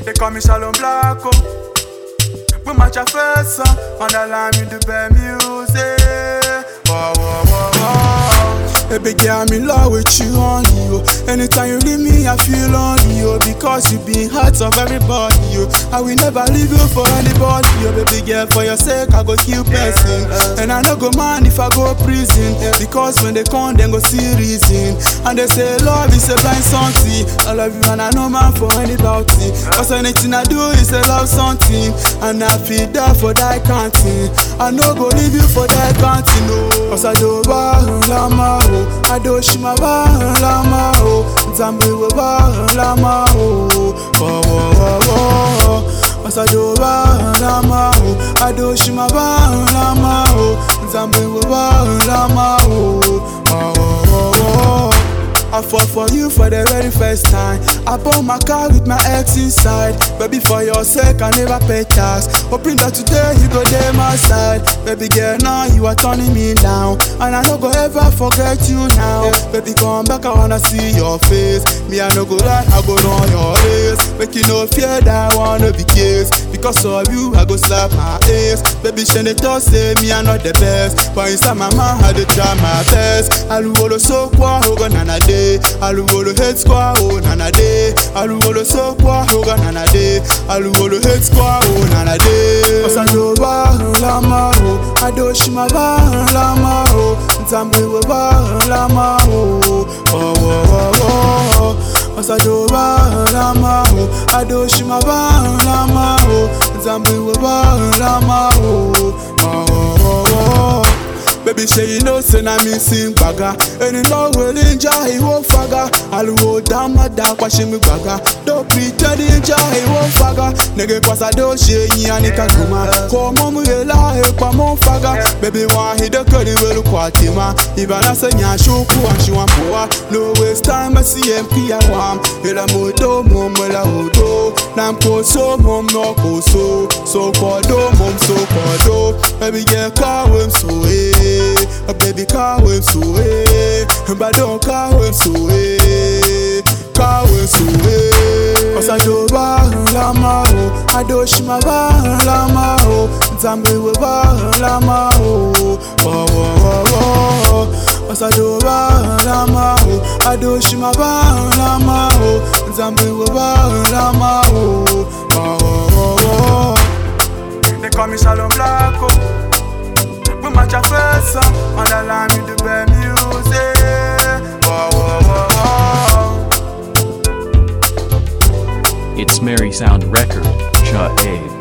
They call me Shalom Blacko. We match a face on the line with the bad music. Whoa, whoa, whoa, whoa. Baby girl, I'm in love with you, only you. Anytime you leave me, I feel lonely, yo. Because you been hearts of everybody, yo. I will never leave you for anybody, yo. Baby girl, for your sake, I go kill person. And I no go mind if I go prison. Because when they come, then go see reason. And they say love is a blind something. I love you and I know man for anybody. Cause anything I do is a love something. And I feel that for that counting. I no go leave you for that counting, no. Cause I do lama, I do shima lama, Zambi lama, cause I do lama, I do shima lama, Zambi lama, I fought for you for the very first time. I bought my car with my ex inside. Baby, for your sake, I never pay tax. Hoping that today you go there my side. Baby girl, now you are turning me down. And I no go ever forget you now. Baby, come back, I wanna see your face. Me, I no go lie, I go on your face. Make you no fear that I wanna be kissed. Because of you, I go slap my ass. Baby, she never say me, I'm not the best. But inside my mind, I do try my best. I will so qua, hoga nana day. Aluwolo hate squad, oh nana day. Aluwolo so qua, hoga nana day. Aluwolo hate squad, oh nana day. Cause I do lama, oh. I do shima lama, oh. Zambi lama, oh. Cause I do lama, oh. I do shima lama, oh. Zambi lama, oh. Baby, say you know, say na me sing baga. And you know, well, inja, he won't faga. I'll hold down my dark, watching me baga. Don't pretend inja, he won't faga. Nigga, cause I don't share you and it can come on. Come on, we lie, come on, faga. Baby, one hit the curry, will quatima. Even I say, ya, show, and she want poor. No waste time, I see MP, I want. Hila modo, mumela, hodo. Nampo, so, mum, no, so. So, kodo, mum, so, kodo. Baby, yeah, car, so, eh. A baby car with so but don't car with so car with so cause I do lama, I do shima lama, Zambi lama, cause I do lama, I do shima lama, Zambi lama, they call me Shalom Blacko. We match a face on the line with the bad music. Whoa, whoa, whoa, whoa. It's Mary Sound Record, Cha Abe.